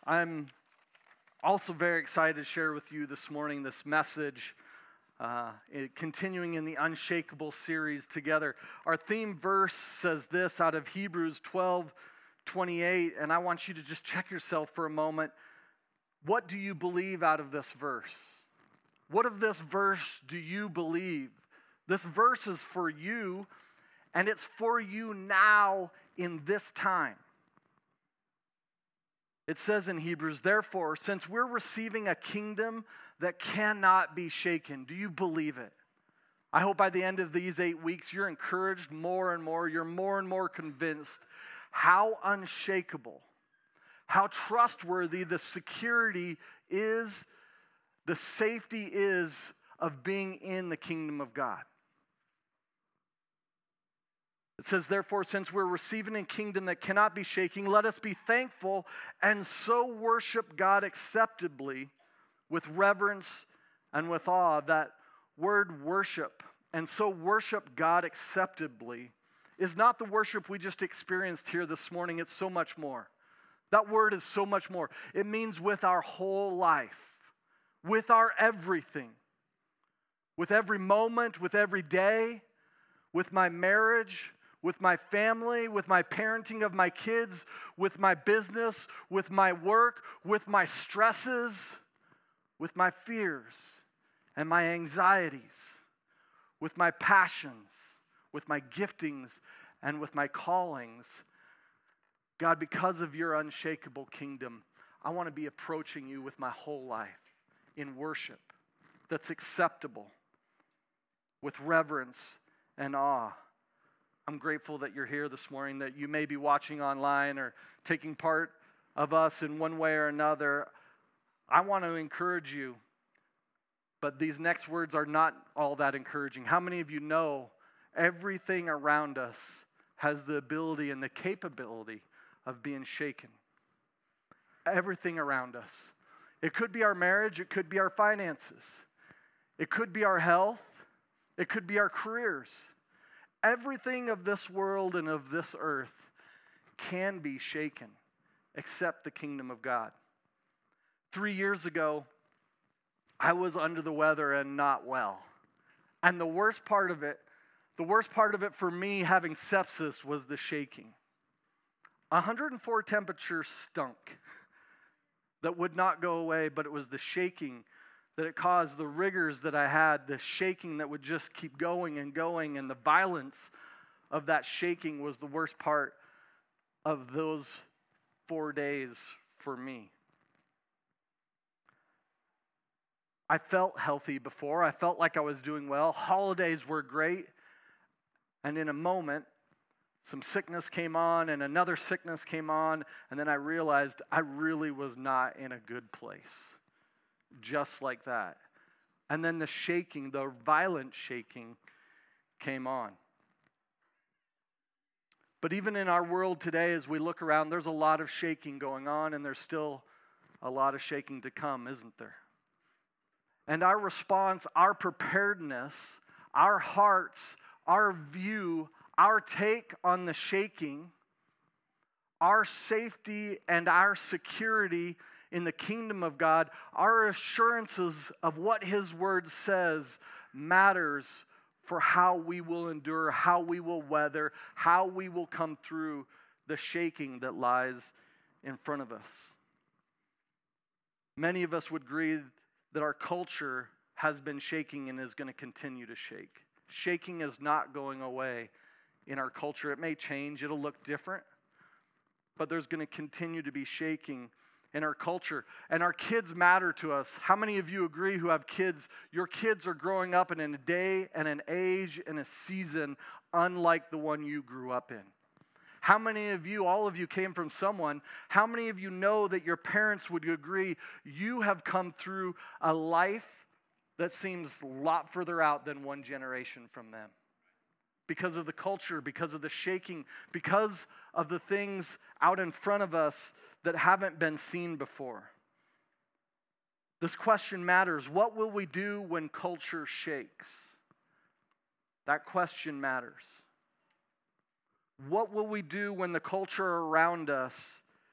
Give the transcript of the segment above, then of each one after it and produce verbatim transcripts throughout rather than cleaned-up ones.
I'm also very excited to share with you this morning this message, uh, it, continuing in the Unshakable series together. Our theme verse says this out of Hebrews twelve twenty-eight, and I want you to just check yourself for a moment. What do you believe out of this verse? What of this verse do you believe? This verse is for you, and it's for you now in this time. It says in Hebrews, therefore, since we're receiving a kingdom that cannot be shaken, do you believe it? I hope by the end of these eight weeks, you're encouraged more and more, you're more and more convinced how unshakable, how trustworthy the security is, the safety is of being in the kingdom of God. It says, therefore, since we're receiving a kingdom that cannot be shaken, let us be thankful and so worship God acceptably with reverence and with awe. That word worship, and so worship God acceptably, is not the worship we just experienced here this morning. It's so much more. That word is so much more. It means with our whole life, with our everything, with every moment, with every day, with my marriage, with my family, with my parenting of my kids, with my business, with my work, with my stresses, with my fears and my anxieties, with my passions, with my giftings, and with my callings. God, because of your unshakable kingdom, I want to be approaching you with my whole life in worship that's acceptable, with reverence and awe. I'm grateful that you're here this morning, that you may be watching online or taking part of us in one way or another. I want to encourage you, but these next words are not all that encouraging. How many of you know everything around us has the ability and the capability of being shaken? Everything around us. It could be our marriage, it could be our finances, it could be our health, it could be our careers. Everything of this world and of this earth can be shaken except the kingdom of God. Three years ago, I was under the weather and not well. And the worst part of it, the worst part of it for me having sepsis was the shaking. one hundred four temperature stunk that would not go away, but it was the shaking that it caused, the rigors that I had, the shaking that would just keep going and going, and the violence of that shaking was the worst part of those four days for me. I felt healthy before. I felt like I was doing well. Holidays were great. And in a moment, some sickness came on and another sickness came on, and then I realized I really was not in a good place. Just like that. And then the shaking, the violent shaking came on. But even in our world today, as we look around, there's a lot of shaking going on, and there's still a lot of shaking to come, isn't there? And our response, our preparedness, our hearts, our view, our take on the shaking, our safety and our security in the kingdom of God, our assurances of what His word says matters for how we will endure, how we will weather, how we will come through the shaking that lies in front of us. Many of us would agree that our culture has been shaking and is going to continue to shake. Shaking is not going away in our culture. It may change, it'll look different, but there's going to continue to be shaking in our culture. And our kids matter to us. How many of you agree who have kids? Your kids are growing up in a day and an age and a season unlike the one you grew up in. How many of you, all of you came from someone, how many of you know that your parents would agree you have come through a life that seems a lot further out than one generation from them? Because of the culture, because of the shaking, because of the things out in front of us that haven't been seen before. This question matters. What will we do when culture shakes? That question matters. What will we do when the culture around us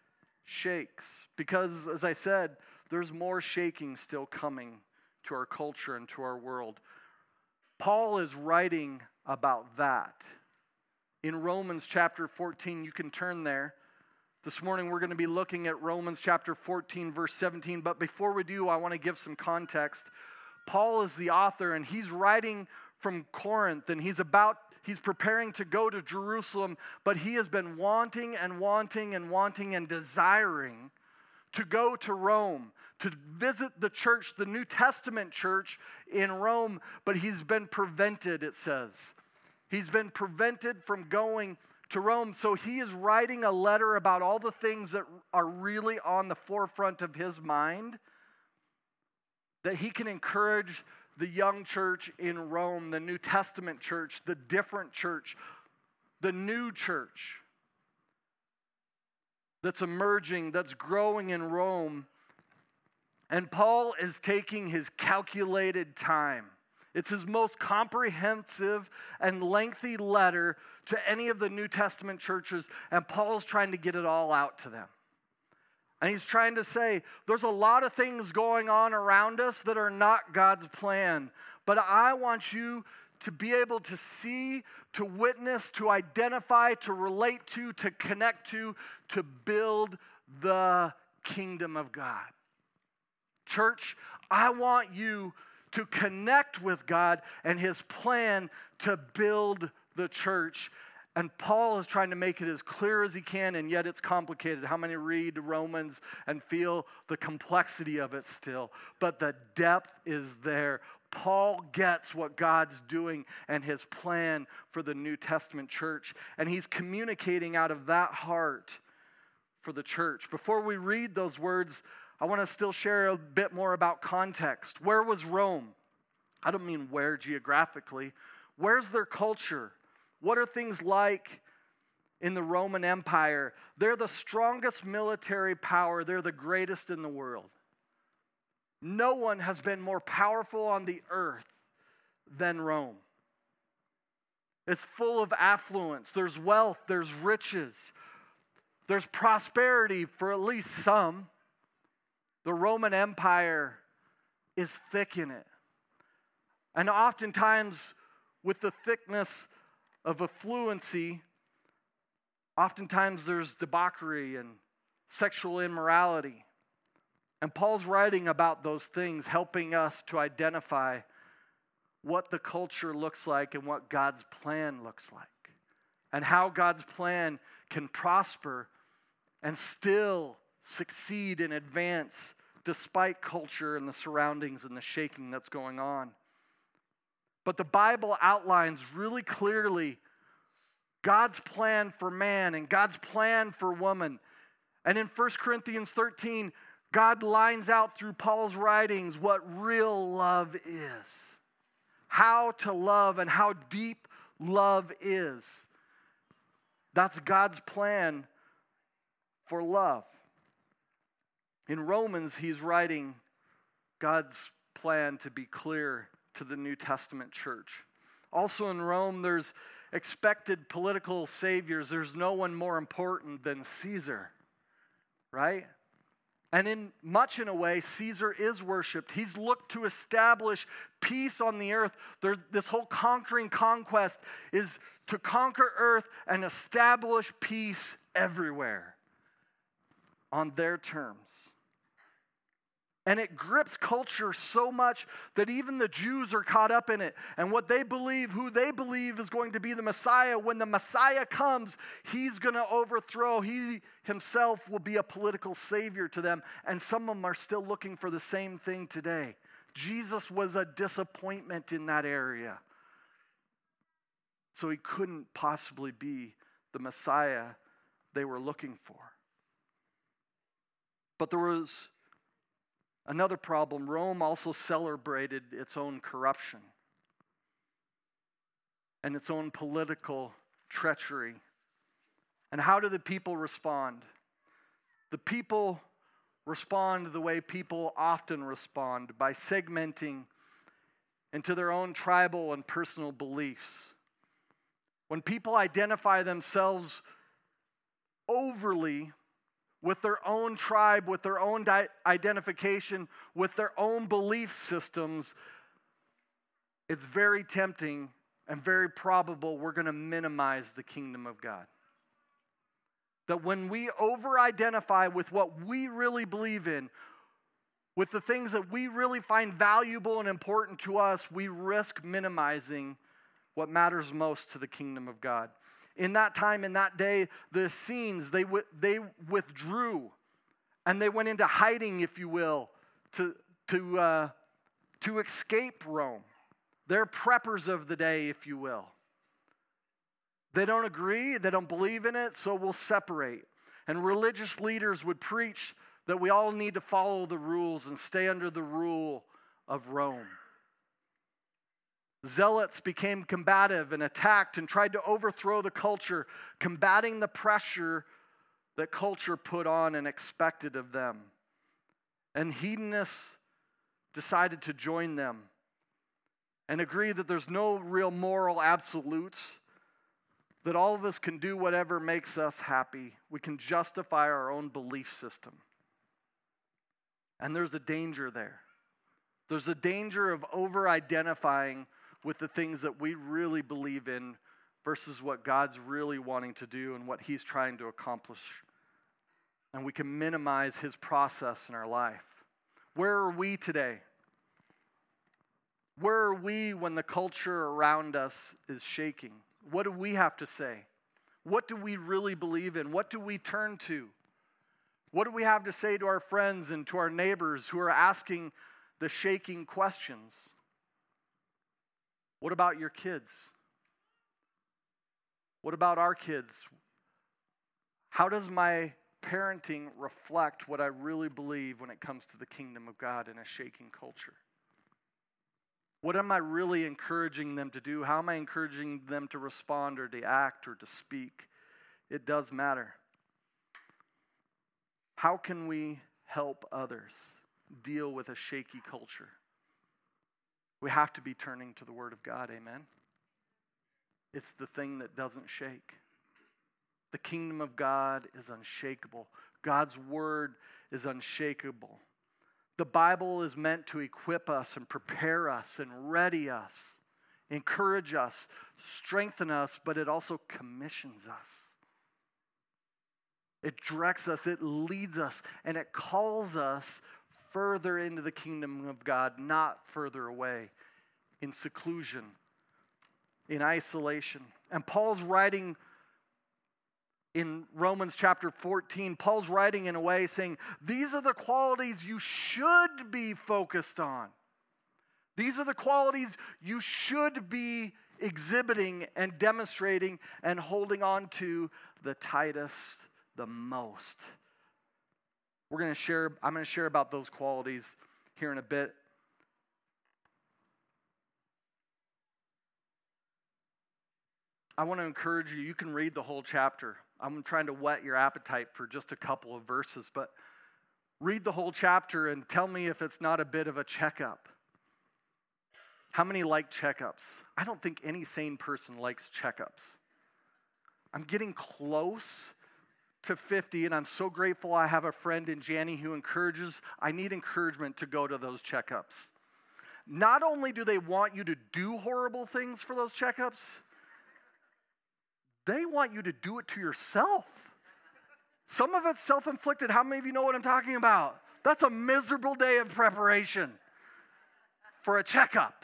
shakes. Because, as I said, there's more shaking still coming to our culture and to our world. Paul is writing about that. In Romans chapter fourteen, you can turn there. This morning we're going to be looking at Romans chapter fourteen, verse seventeen. But before we do, I want to give some context. Paul is the author, and he's writing from Corinth, and he's about He's preparing to go to Jerusalem, but he has been wanting and wanting and wanting and desiring to go to Rome, to visit the church, the New Testament church in Rome, but he's been prevented, it says. He's been prevented from going to Rome, so he is writing a letter about all the things that are really on the forefront of his mind, that he can encourage the young church in Rome, the New Testament church, the different church, the new church that's emerging, that's growing in Rome. And Paul is taking his calculated time. It's his most comprehensive and lengthy letter to any of the New Testament churches, and Paul's trying to get it all out to them. And he's trying to say, there's a lot of things going on around us that are not God's plan. But I want you to be able to see, to witness, to identify, to relate to, to connect to, to build the kingdom of God. Church, I want you to connect with God and his plan to build the church. And Paul is trying to make it as clear as he can, and yet it's complicated. How many read Romans and feel the complexity of it still? But the depth is there. Paul gets what God's doing and his plan for the New Testament church. And he's communicating out of that heart for the church. Before we read those words, I want to still share a bit more about context. Where was Rome? I don't mean where geographically. Where's their culture? What are things like in the Roman Empire? They're the strongest military power. They're the greatest in the world. No one has been more powerful on the earth than Rome. It's full of affluence. There's wealth. There's riches. There's prosperity for at least some. The Roman Empire is thick in it. And oftentimes, with the thickness of affluency, oftentimes there's debauchery and sexual immorality. And Paul's writing about those things, helping us to identify what the culture looks like and what God's plan looks like, and how God's plan can prosper and still succeed and advance despite culture and the surroundings and the shaking that's going on. But the Bible outlines really clearly God's plan for man and God's plan for woman. And in First Corinthians thirteen, God lines out through Paul's writings what real love is, how to love and how deep love is. That's God's plan for love. In Romans, he's writing God's plan to be clear to the New Testament church. Also in Rome, there's expected political saviors. There's no one more important than Caesar, right? And in much in a way, Caesar is worshipped. He's looked to establish peace on the earth. There, this whole conquering conquest is to conquer earth and establish peace everywhere on their terms. And it grips culture so much that even the Jews are caught up in it. And what they believe, who they believe is going to be the Messiah, when the Messiah comes, he's going to overthrow. He himself will be a political savior to them. And some of them are still looking for the same thing today. Jesus was a disappointment in that area. So he couldn't possibly be the Messiah they were looking for. But there was another problem. Rome also celebrated its own corruption and its own political treachery. And how do the people respond? The people respond the way people often respond, by segmenting into their own tribal and personal beliefs. When people identify themselves overly with their own tribe, with their own di- identification, with their own belief systems, it's very tempting and very probable we're going to minimize the kingdom of God. That when we over-identify with what we really believe in, with the things that we really find valuable and important to us, we risk minimizing what matters most to the kingdom of God. In that time, in that day, the Essenes, they, w- they withdrew and they went into hiding, if you will, to, to, uh, to escape Rome. They're preppers of the day, if you will. They don't agree, they don't believe in it, so we'll separate. And religious leaders would preach that we all need to follow the rules and stay under the rule of Rome. Zealots became combative and attacked and tried to overthrow the culture, combating the pressure that culture put on and expected of them. And hedonists decided to join them and agree that there's no real moral absolutes, that all of us can do whatever makes us happy. We can justify our own belief system. And there's a danger there. There's a danger of over-identifying with the things that we really believe in versus what God's really wanting to do and what He's trying to accomplish. And we can minimize His process in our life. Where are we today? Where are we when the culture around us is shaking? What do we have to say? What do we really believe in? What do we turn to? What do we have to say to our friends and to our neighbors who are asking the shaking questions? What about your kids? What about our kids? How does my parenting reflect what I really believe when it comes to the kingdom of God in a shaking culture? What am I really encouraging them to do? How am I encouraging them to respond or to act or to speak? It does matter. How can we help others deal with a shaky culture? We have to be turning to the Word of God, amen? It's the thing that doesn't shake. The kingdom of God is unshakable. God's Word is unshakable. The Bible is meant to equip us and prepare us and ready us, encourage us, strengthen us, but it also commissions us. It directs us, it leads us, and it calls us further into the kingdom of God, not further away, in seclusion, in isolation. And Paul's writing in Romans chapter fourteen, Paul's writing in a way saying, these are the qualities you should be focused on. These are the qualities you should be exhibiting and demonstrating and holding on to the tightest, the most. We're going to share, I'm going to share about those qualities here in a bit. I want to encourage you, you can read the whole chapter. I'm trying to whet your appetite for just a couple of verses, but read the whole chapter and tell me if it's not a bit of a checkup. How many like checkups? I don't think any sane person likes checkups. I'm getting close to fifty, and I'm so grateful I have a friend in Janie who encourages, I need encouragement to go to those checkups. Not only do they want you to do horrible things for those checkups, they want you to do it to yourself. Some of it's self-inflicted. How many of you know what I'm talking about? That's a miserable day of preparation for a checkup.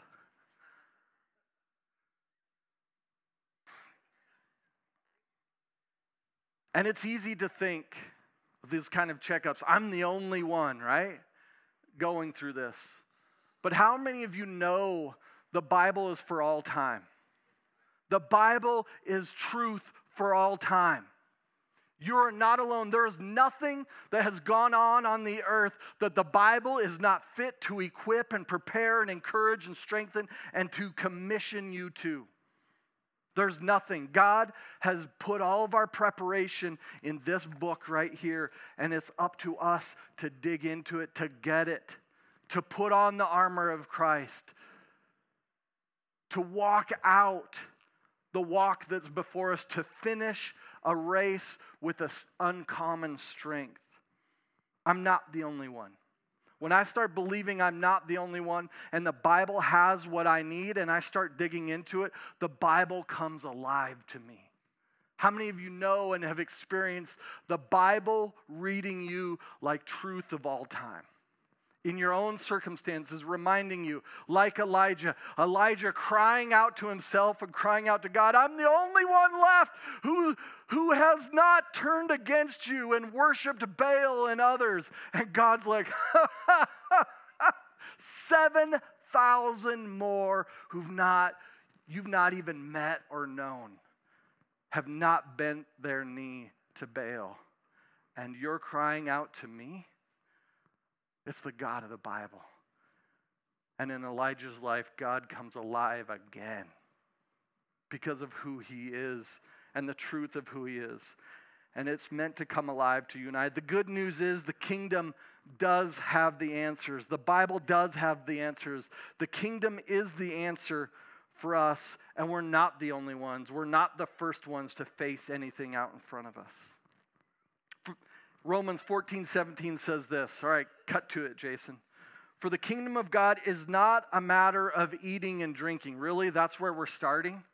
And it's easy to think of these kind of checkups. I'm the only one, right? Going through this. But how many of you know the Bible is for all time? The Bible is truth for all time. You're not alone. There is nothing that has gone on on the earth that the Bible is not fit to equip and prepare and encourage and strengthen and to commission you to. There's nothing. God has put all of our preparation in this book right here, and it's up to us to dig into it, to get it, to put on the armor of Christ, to walk out the walk that's before us, to finish a race with an uncommon strength. I'm not the only one. When I start believing I'm not the only one and the Bible has what I need and I start digging into it, the Bible comes alive to me. How many of you know and have experienced the Bible reading you like truth of all time? In your own circumstances, reminding you, like Elijah, Elijah crying out to himself and crying out to God, I'm the only one left who, who has not turned against you and worshiped Baal and others. And God's like, seven thousand more who've not, you've not even met or known, have not bent their knee to Baal. And you're crying out to me? It's the God of the Bible. And in Elijah's life, God comes alive again because of who he is and the truth of who he is. And it's meant to come alive to you and I. The good news is the kingdom does have the answers. The Bible does have the answers. The kingdom is the answer for us, and we're not the only ones. We're not the first ones to face anything out in front of us. Romans fourteen seventeen says this. All right, cut to it, Jason. For the kingdom of God is not a matter of eating and drinking. Really? That's where we're starting?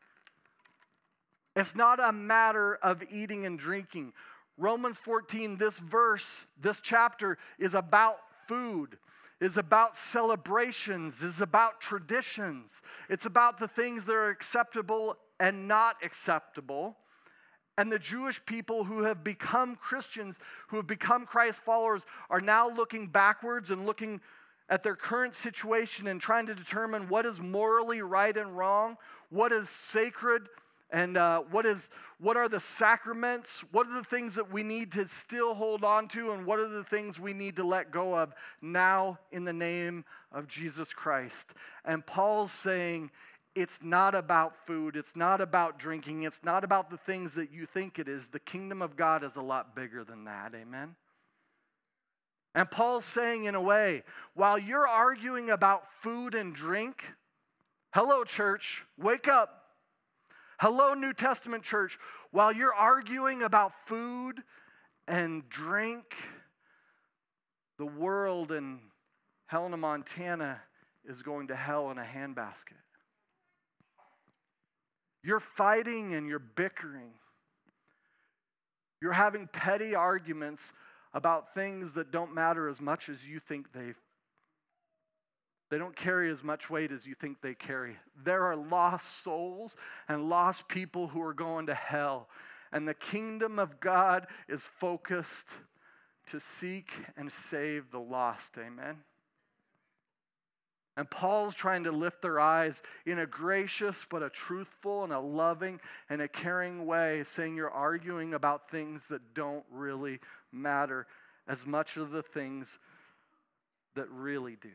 It's not a matter of eating and drinking. Romans fourteen, this verse, this chapter is about food, is about celebrations, is about traditions. It's about the things that are acceptable and not acceptable. And the Jewish people who have become Christians, who have become Christ followers, are now looking backwards and looking at their current situation and trying to determine what is morally right and wrong, what is sacred, and uh, what is what are the sacraments, what are the things that we need to still hold on to, and what are the things we need to let go of now in the name of Jesus Christ. And Paul's saying, it's not about food. It's not about drinking. It's not about the things that you think it is. The kingdom of God is a lot bigger than that. Amen? And Paul's saying in a way, while you're arguing about food and drink, hello, church, wake up. Hello, New Testament church. While you're arguing about food and drink, the world in Helena, Montana is going to hell in a handbasket. You're fighting and you're bickering. You're having petty arguments about things that don't matter as much as you think they They don't carry as much weight as you think they carry. There are lost souls and lost people who are going to hell. And the kingdom of God is focused to seek and save the lost. Amen? And Paul's trying to lift their eyes in a gracious but a truthful and a loving and a caring way, saying you're arguing about things that don't really matter as much as the things that really do.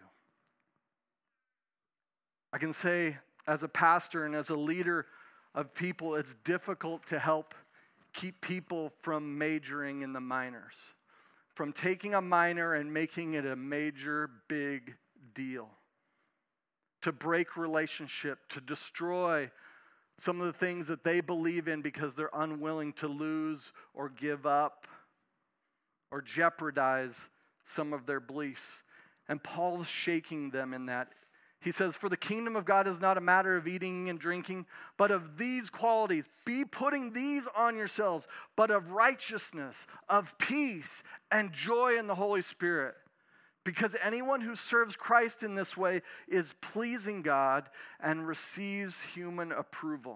I can say as a pastor and as a leader of people, it's difficult to help keep people from majoring in the minors, from taking a minor and making it a major, big deal, to break relationship, to destroy some of the things that they believe in because they're unwilling to lose or give up or jeopardize some of their beliefs. And Paul's shaking them in that. He says, for the kingdom of God is not a matter of eating and drinking, but of these qualities. Be putting these on yourselves, but of righteousness, of peace, and joy in the Holy Spirit. Because anyone who serves Christ in this way is pleasing God and receives human approval.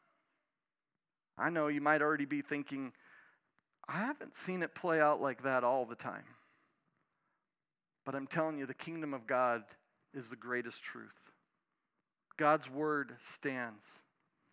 I know you might already be thinking, I haven't seen it play out like that all the time. But I'm telling you, the kingdom of God is the greatest truth. God's word stands.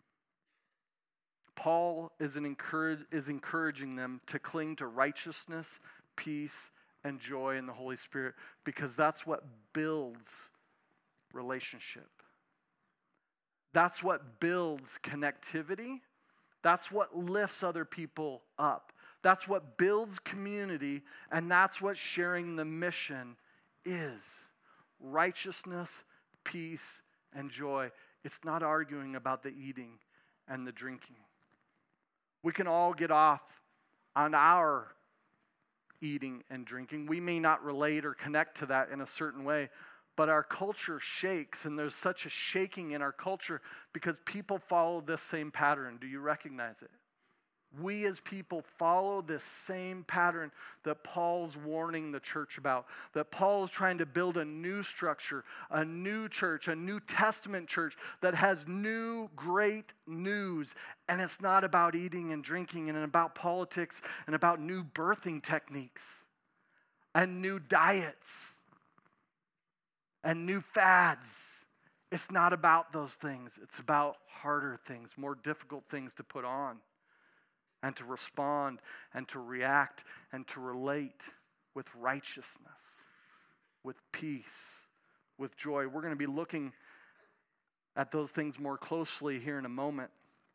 Paul is, an encourage, is encouraging them to cling to righteousness, peace, and joy in the Holy Spirit, because that's what builds relationship. That's what builds connectivity. That's what lifts other people up. That's what builds community, and that's what sharing the mission is. Righteousness, peace, and joy. It's not arguing about the eating and the drinking. We can all get off on our eating and drinking. We may not relate or connect to that in a certain way, but our culture shakes, and there's such a shaking in our culture because people follow this same pattern. Do you recognize it? We as people follow this same pattern that Paul's warning the church about, that Paul is trying to build a new structure, a new church, a New Testament church that has new great news. And it's not about eating and drinking and about politics and about new birthing techniques and new diets and new fads. It's not about those things. It's about harder things, more difficult things to put on, and to respond, and to react, and to relate with righteousness, with peace, with joy. We're going to be looking at those things more closely here in a moment.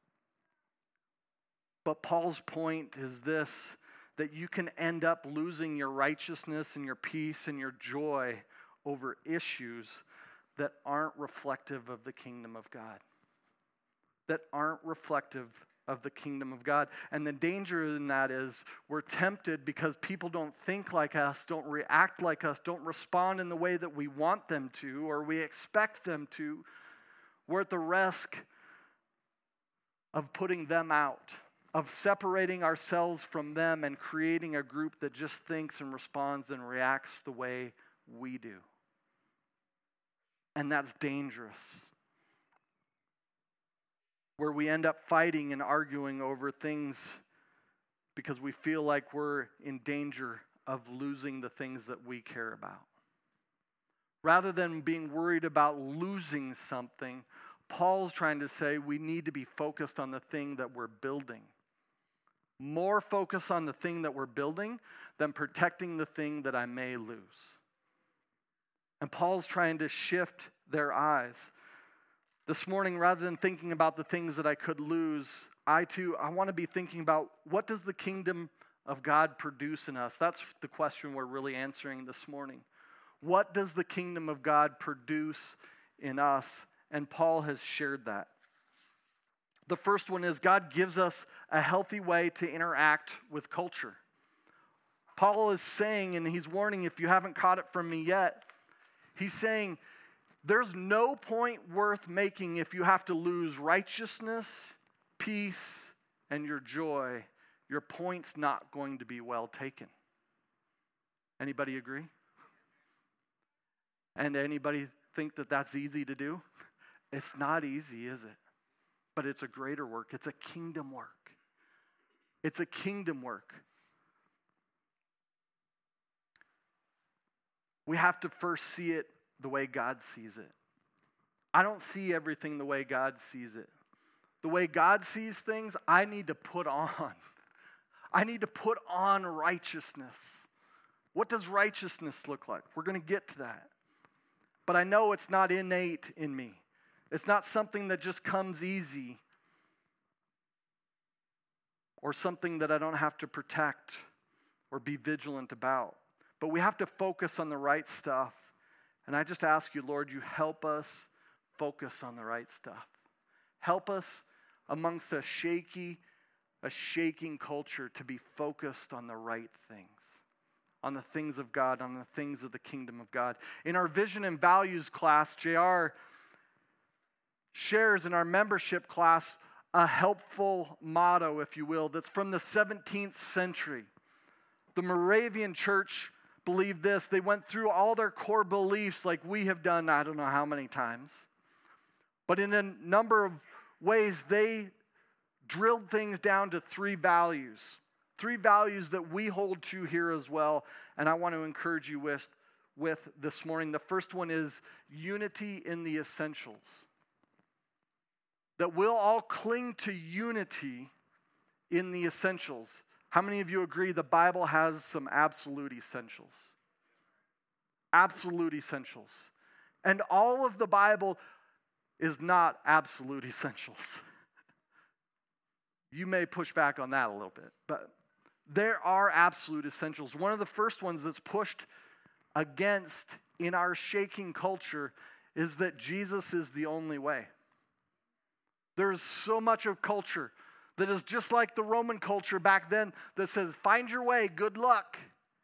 But Paul's point is this, that you can end up losing your righteousness and your peace and your joy over issues that aren't reflective of the kingdom of God, that aren't reflective of the kingdom of God. And the danger in that is we're tempted because people don't think like us, don't react like us, don't respond in the way that we want them to or we expect them to. We're at the risk of putting them out, of separating ourselves from them and creating a group that just thinks and responds and reacts the way we do. And that's dangerous, where we end up fighting and arguing over things because we feel like we're in danger of losing the things that we care about. Rather than being worried about losing something, Paul's trying to say we need to be focused on the thing that we're building. More focus on the thing that we're building than protecting the thing that I may lose. And Paul's trying to shift their eyes. This morning, rather than thinking about the things that I could lose, I too, I want to be thinking about what does the kingdom of God produce in us? That's the question we're really answering this morning. What does the kingdom of God produce in us? And Paul has shared that. The first one is God gives us a healthy way to interact with culture. Paul is saying, and he's warning if you haven't caught it from me yet, he's saying, there's no point worth making if you have to lose righteousness, peace, and your joy. Your point's not going to be well taken. Anybody agree? And anybody think that that's easy to do? It's not easy, is it? But it's a greater work. It's a kingdom work. It's a kingdom work. We have to first see it the way God sees it. I don't see everything the way God sees it. The way God sees things, I need to put on. I need to put on righteousness. What does righteousness look like? We're going to get to that. But I know it's not innate in me. It's not something that just comes easy or something that I don't have to protect or be vigilant about. But we have to focus on the right stuff. And I just ask you, Lord, you help us focus on the right stuff. Help us amongst a shaky, a shaking culture to be focused on the right things, on the things of God, on the things of the kingdom of God. In our vision and values class, J R shares in our membership class a helpful motto, if you will, that's from the seventeenth century. The Moravian church believed this. They went through all their core beliefs like we have done, I don't know how many times. But in a number of ways, they drilled things down to three values. Three values that we hold to here as well, and I want to encourage you with, with this morning. The first one is unity in the essentials. That we'll all cling to unity in the essentials. How many of you agree the Bible has some absolute essentials? Absolute essentials. And all of the Bible is not absolute essentials. You may push back on that a little bit, but there are absolute essentials. One of the first ones that's pushed against in our shaking culture is that Jesus is the only way. There's so much of culture that is just like the Roman culture back then that says, find your way, good luck.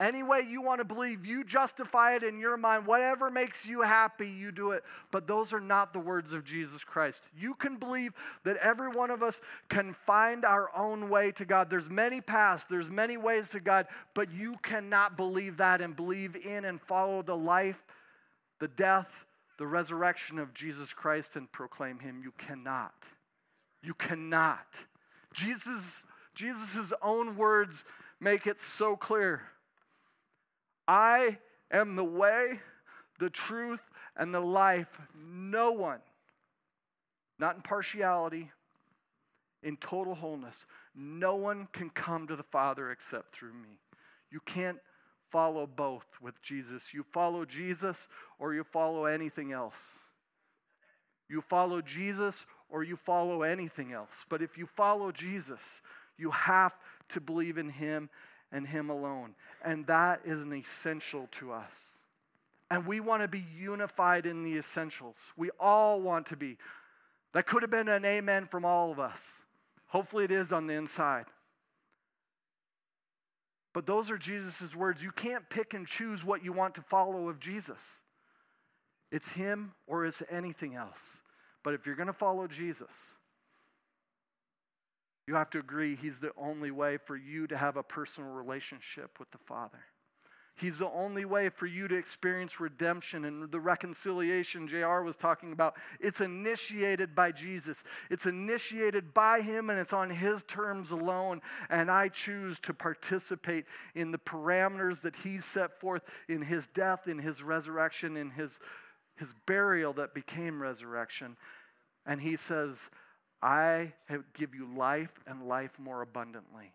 Any way you want to believe, you justify it in your mind. Whatever makes you happy, you do it. But those are not the words of Jesus Christ. You can believe that every one of us can find our own way to God. There's many paths, there's many ways to God, but you cannot believe that and believe in and follow the life, the death, the resurrection of Jesus Christ and proclaim him. You cannot. You cannot. Jesus, Jesus' own words make it so clear. I am the way, the truth, and the life. No one, not in partiality, in total wholeness, no one can come to the Father except through me. You can't follow both with Jesus. You follow Jesus or you follow anything else. You follow Jesus or you follow anything else. But if you follow Jesus, you have to believe in him and him alone. And that is an essential to us. And we want to be unified in the essentials. We all want to be. That could have been an amen from all of us. Hopefully it is on the inside. But those are Jesus' words. You can't pick and choose what you want to follow of Jesus. It's him or it's anything else. But if you're going to follow Jesus, you have to agree he's the only way for you to have a personal relationship with the Father. He's the only way for you to experience redemption and the reconciliation J R was talking about. It's initiated by Jesus. It's initiated by him, and it's on his terms alone. And I choose to participate in the parameters that he set forth in his death, in his resurrection, in his, his burial that became resurrection. And he says, I give you life and life more abundantly.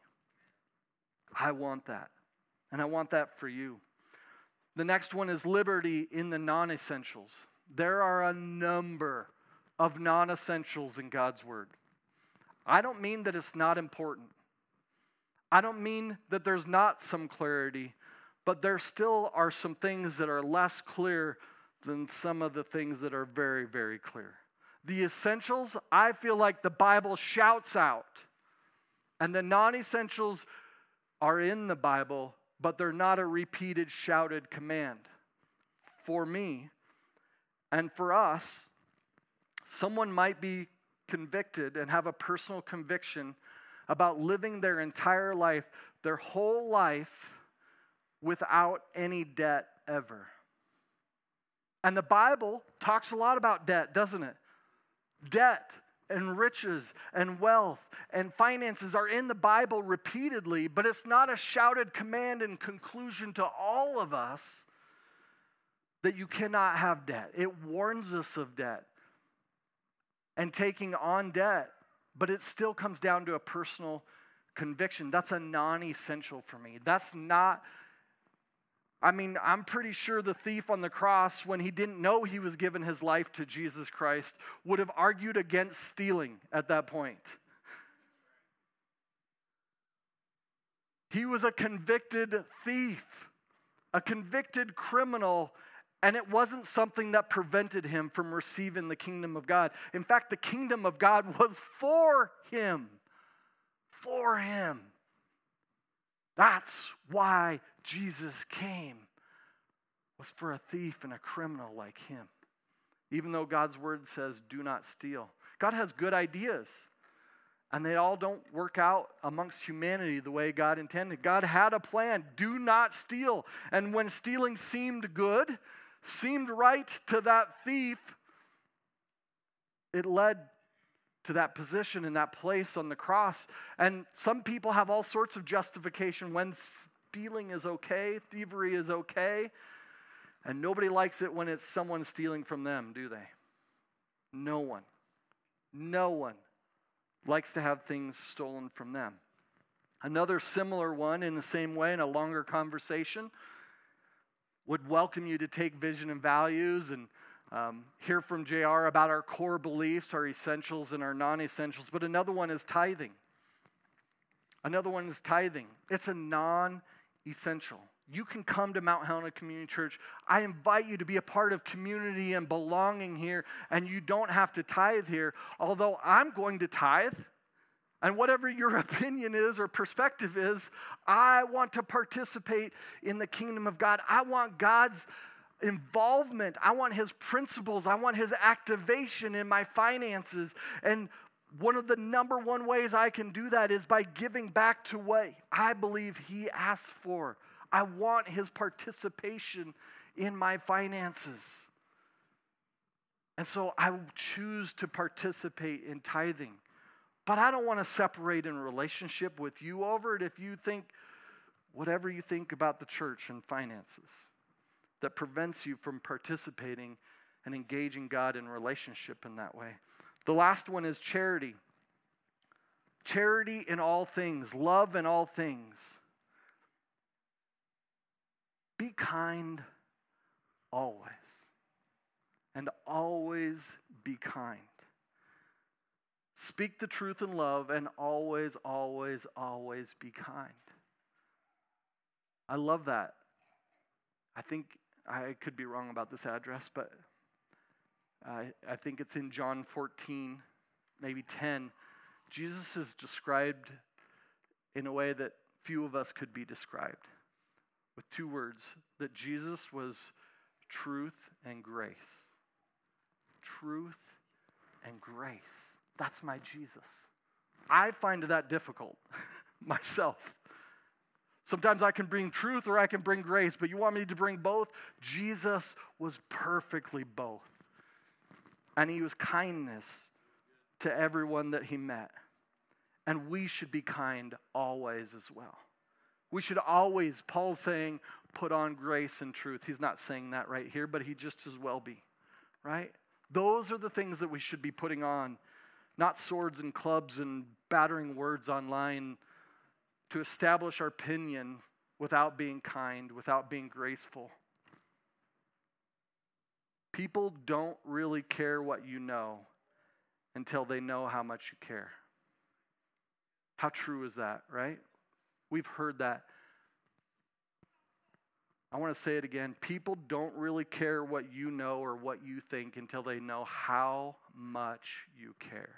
I want that. And I want that for you. The next one is liberty in the non-essentials. There are a number of non-essentials in God's word. I don't mean that it's not important. I don't mean that there's not some clarity, but there still are some things that are less clear than some of the things that are very, very clear. The essentials, I feel like the Bible shouts out. And the non-essentials are in the Bible, but they're not a repeated, shouted command. For me and for us, someone might be convicted and have a personal conviction about living their entire life, their whole life, without any debt ever. And the Bible talks a lot about debt, doesn't it? Debt and riches and wealth and finances are in the Bible repeatedly, but it's not a shouted command and conclusion to all of us that you cannot have debt. It warns us of debt and taking on debt, but it still comes down to a personal conviction. That's a non-essential for me. That's not, I mean, I'm pretty sure the thief on the cross, when he didn't know he was giving his life to Jesus Christ, would have argued against stealing at that point. He was a convicted thief, a convicted criminal, and it wasn't something that prevented him from receiving the kingdom of God. In fact, the kingdom of God was for him. For him. That's why Jesus came, was for a thief and a criminal like him. Even though God's word says, do not steal. God has good ideas, and they all don't work out amongst humanity the way God intended. God had a plan, do not steal. And when stealing seemed good, seemed right to that thief, it led to that position and that place on the cross. And some people have all sorts of justification when stealing is okay, thievery is okay, and nobody likes it when it's someone stealing from them, do they? No one. No one likes to have things stolen from them. Another similar one in the same way, in a longer conversation, would welcome you to take vision and values and um, hear from J R about our core beliefs, our essentials and our non-essentials. But another one is tithing. Another one is tithing. It's a non-essential. You can come to Mount Helena Community Church. I invite you to be a part of community and belonging here, and you don't have to tithe here. Although I'm going to tithe, And whatever your opinion is or perspective is, I want to participate in the kingdom of God. I want God's involvement. I want his principles. I want his activation in my finances. And one of the number one ways I can do that is by giving back to what I believe he asks for. I want his participation in my finances. And so I choose to participate in tithing. But I don't want to separate in relationship with you over it if you think whatever you think about the church and finances that prevents you from participating and engaging God in relationship in that way. The last one is charity. Charity in all things, love in all things. Be kind always, and always be kind. Speak the truth in love, and always, always, always be kind. I love that. I think I could be wrong about this address, but I, I think it's in John fourteen, maybe ten. Jesus is described in a way that few of us could be described, with two words, that Jesus was truth and grace. Truth and grace. That's my Jesus. I find that difficult myself. Sometimes I can bring truth or I can bring grace, but you want me to bring both? Jesus was perfectly both. And he was kindness to everyone that he met. And we should be kind always as well. We should always, Paul's saying, put on grace and truth. He's not saying that right here, but he just as well be, right? Those are the things that we should be putting on, not swords and clubs and battering words online to establish our opinion without being kind, without being graceful. People don't really care what you know until they know how much you care. How true is that, right? We've heard that. I want to say it again. People don't really care what you know or what you think until they know how much you care.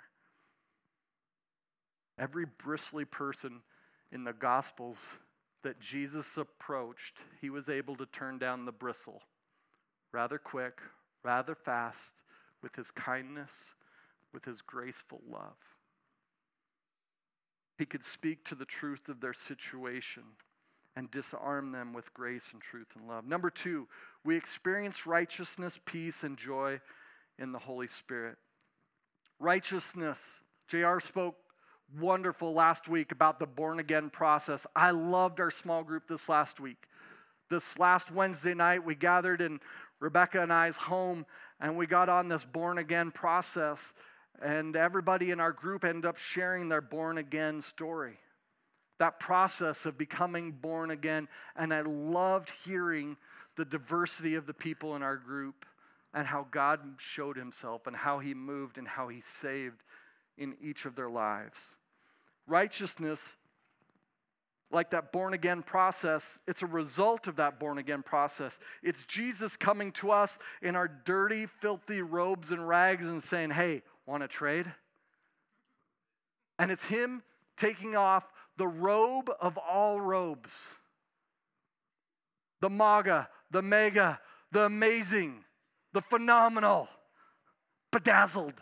Every bristly person in the Gospels that Jesus approached, he was able to turn down the bristle rather quick, rather fast, with his kindness, with his graceful love. He could speak to the truth of their situation and disarm them with grace and truth and love. Number two, we experience righteousness, peace, and joy in the Holy Spirit. Righteousness. J R spoke wonderful last week about the born-again process. I loved our small group this last week. This last Wednesday night, we gathered in Rebecca and I's home, and we got on this born-again process, and everybody in our group ended up sharing their born-again story. That process of becoming born again, and I loved hearing the diversity of the people in our group and how God showed himself and how he moved and how he saved in each of their lives. Righteousness, like that born-again process, it's a result of that born-again process. It's Jesus coming to us in our dirty, filthy robes and rags and saying, hey, want to trade? And it's him taking off the robe of all robes. The maga, the mega, the amazing, the phenomenal, bedazzled.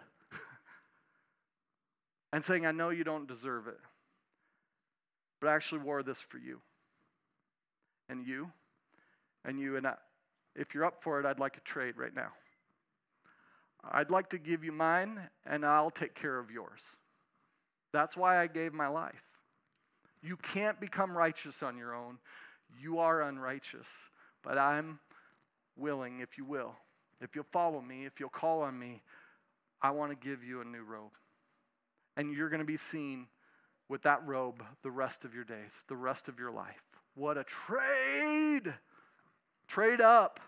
And saying, I know you don't deserve it, but I actually wore this for you. And you, and you, and I. If you're up for it, I'd like a trade right now. I'd like to give you mine, and I'll take care of yours. That's why I gave my life. You can't become righteous on your own. You are unrighteous. But I'm willing, if you will, if you'll follow me, if you'll call on me, I want to give you a new robe. And you're going to be seen with that robe the rest of your days, the rest of your life. What a trade! Trade up.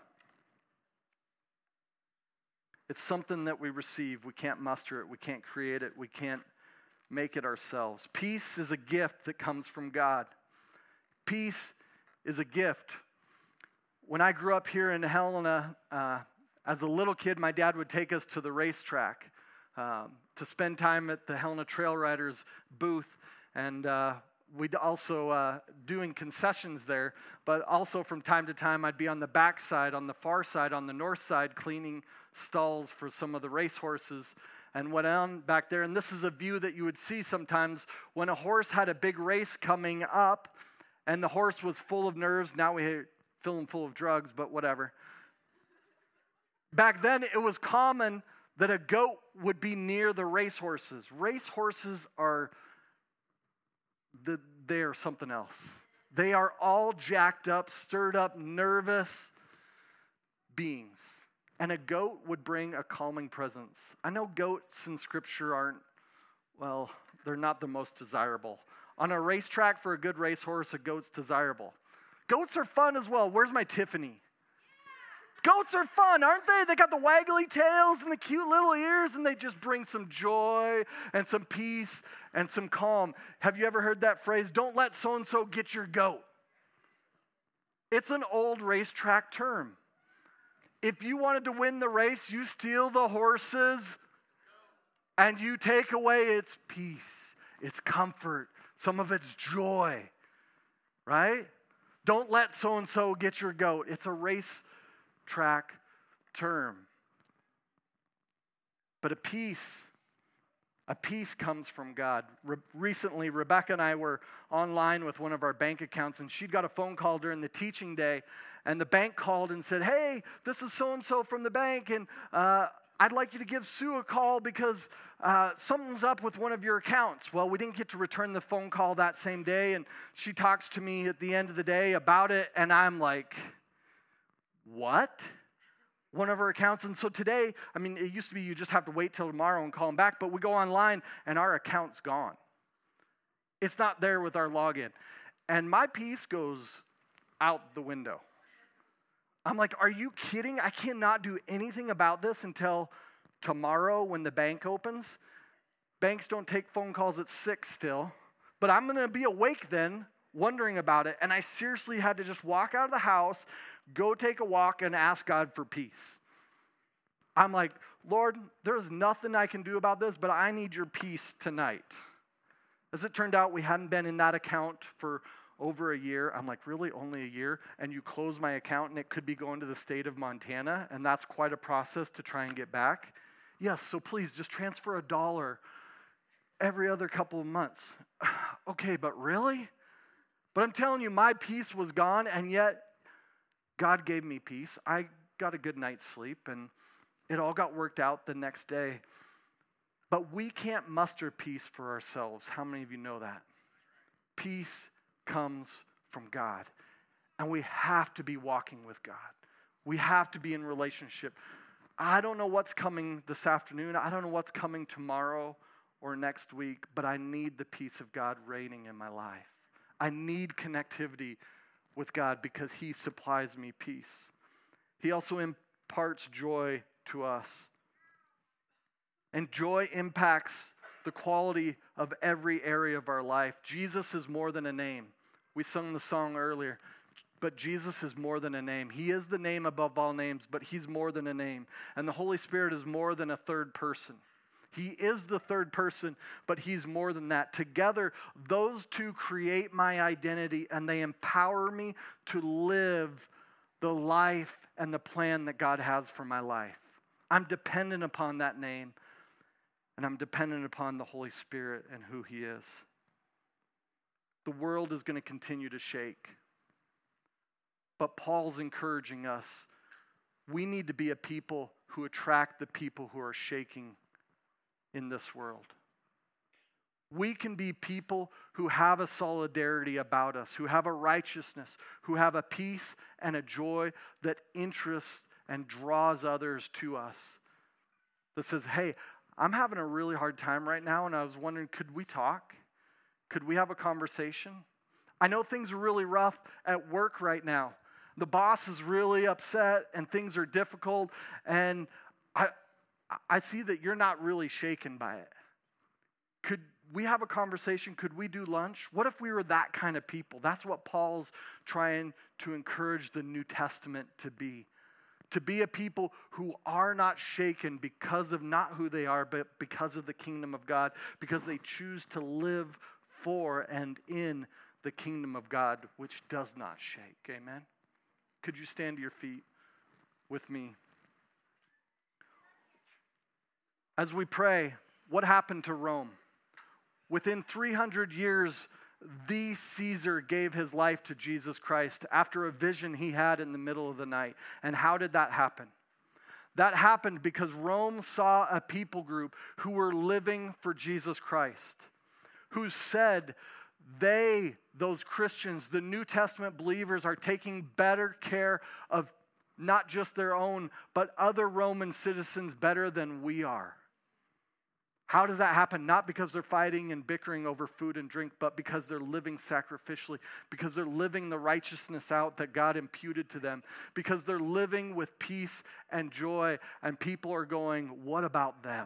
It's something that we receive. We can't muster it. We can't create it. We can't make it ourselves. Peace is a gift that comes from God. Peace is a gift. When I grew up here in Helena, uh, as a little kid, my dad would take us to the racetrack. um, to spend time at the Helena Trail Riders booth, and uh, we'd also uh, doing concessions there, but also from time to time I'd be on the back side, on the far side, on the north side, cleaning stalls for some of the racehorses, and went on back there. And this is a view that you would see sometimes when a horse had a big race coming up, and the horse was full of nerves. Now we fill him full of drugs, but whatever. Back then, it was common that a goat would be near the racehorses. Racehorses are the, they are something else. They are all jacked up, stirred up, nervous beings. And a goat would bring a calming presence. I know goats in Scripture aren't, well, they're not the most desirable. On a racetrack for a good racehorse, a goat's desirable. Goats are fun as well. Where's my Tiffany? Goats are fun, aren't they? They got the waggly tails and the cute little ears, and they just bring some joy and some peace and some calm. Have you ever heard that phrase, don't let so-and-so get your goat? It's an old racetrack term. If you wanted to win the race, you steal the horses and you take away its peace, its comfort, some of its joy, right? Don't let so-and-so get your goat. It's a racetrack term. But a peace, a peace comes from God. Re- recently, Rebecca and I were online with one of our bank accounts, and she'd got a phone call during the teaching day, and the bank called and said, hey, this is so-and-so from the bank, and uh, I'd like you to give Sue a call because uh, something's up with one of your accounts. Well, we didn't get to return the phone call that same day, and she talks to me at the end of the day about it, and I'm like, what? One of our accounts. And so today, I mean, it used to be you just have to wait till tomorrow and call them back, but we go online, and our account's gone. It's not there with our login. And my peace goes out the window. I'm like, are you kidding? I cannot do anything about this until tomorrow when the bank opens. Banks don't take phone calls at six still, but I'm going to be awake then wondering about it. And I seriously had to just walk out of the house, go take a walk, and ask God for peace. I'm like, Lord, there's nothing I can do about this, but I need your peace tonight. As it turned out, we hadn't been in that account for over a year. I'm like, really, only a year? And you close my account and it could be going to the state of Montana, and that's quite a process to try and get back. Yes, so please just transfer a dollar every other couple of months. Okay, but really? But I'm telling you, my peace was gone, and yet God gave me peace. I got a good night's sleep, and it all got worked out the next day. But we can't muster peace for ourselves. How many of you know that? Peace comes from God. And we have to be walking with God. We have to be in relationship. I don't know what's coming this afternoon. I don't know what's coming tomorrow or next week, but I need the peace of God reigning in my life. I need connectivity with God because he supplies me peace. He also imparts joy to us. And joy impacts the quality of every area of our life. Jesus is more than a name. We sung the song earlier, but Jesus is more than a name. He is the name above all names, but he's more than a name. And the Holy Spirit is more than a third person. He is the third person, but he's more than that. Together, those two create my identity, and they empower me to live the life and the plan that God has for my life. I'm dependent upon that name. And I'm dependent upon the Holy Spirit and who he is. The world is going to continue to shake. But Paul's encouraging us. We need to be a people who attract the people who are shaking in this world. We can be people who have a solidarity about us, who have a righteousness, who have a peace and a joy that interests and draws others to us. That says, hey, I'm having a really hard time right now, and I was wondering, could we talk? Could we have a conversation? I know things are really rough at work right now. The boss is really upset, and things are difficult, and I, I see that you're not really shaken by it. Could we have a conversation? Could we do lunch? What if we were that kind of people? That's what Paul's trying to encourage the New Testament to be. to be a people who are not shaken because of not who they are, but because of the kingdom of God, because they choose to live for and in the kingdom of God, which does not shake. Amen? Could you stand to your feet with me? As we pray, what happened to Rome? Within three hundred years, the Caesar gave his life to Jesus Christ after a vision he had in the middle of the night. And how did that happen? That happened because Rome saw a people group who were living for Jesus Christ, who said they, those Christians, the New Testament believers, are taking better care of not just their own, but other Roman citizens better than we are. How does that happen? Not because they're fighting and bickering over food and drink, but because they're living sacrificially, because they're living the righteousness out that God imputed to them, because they're living with peace and joy, and people are going, what about them?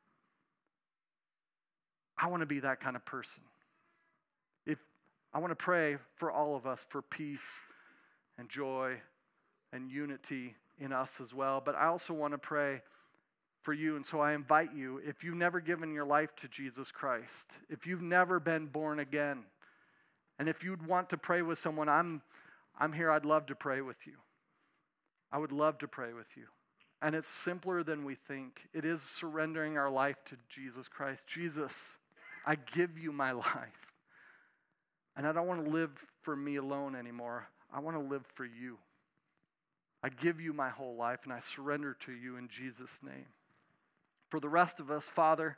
I want to be that kind of person. If I want to pray for all of us for peace and joy and unity in us as well, but I also want to pray for you. And so I invite you, if you've never given your life to Jesus Christ, if you've never been born again, and if you'd want to pray with someone, I'm, I'm here. I'd love to pray with you. I would love to pray with you. And it's simpler than we think. It is surrendering our life to Jesus Christ. Jesus, I give you my life. And I don't want to live for me alone anymore. I want to live for you. I give you my whole life, and I surrender to you in Jesus' name. For the rest of us, Father,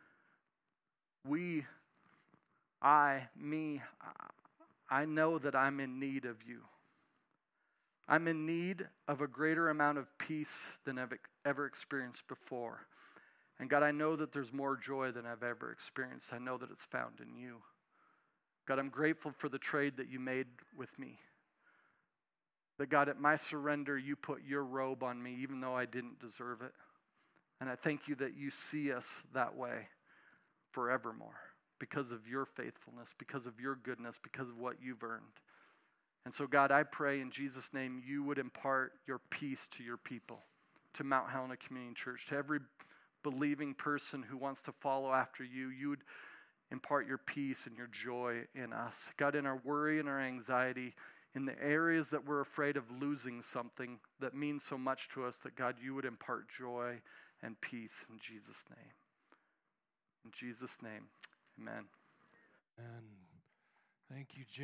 we, I, me, I know that I'm in need of you. I'm in need of a greater amount of peace than I've ever experienced before. And God, I know that there's more joy than I've ever experienced. I know that it's found in you. God, I'm grateful for the trade that you made with me. That God, at my surrender, you put your robe on me, even though I didn't deserve it. And I thank you that you see us that way forevermore because of your faithfulness, because of your goodness, because of what you've earned. And so, God, I pray in Jesus' name you would impart your peace to your people, to Mount Helena Community Church, to every believing person who wants to follow after you. You would impart your peace and your joy in us. God, in our worry and our anxiety, in the areas that we're afraid of losing something that means so much to us, that God, you would impart joy and peace in Jesus' name. In Jesus' name, amen. And thank you, Jim.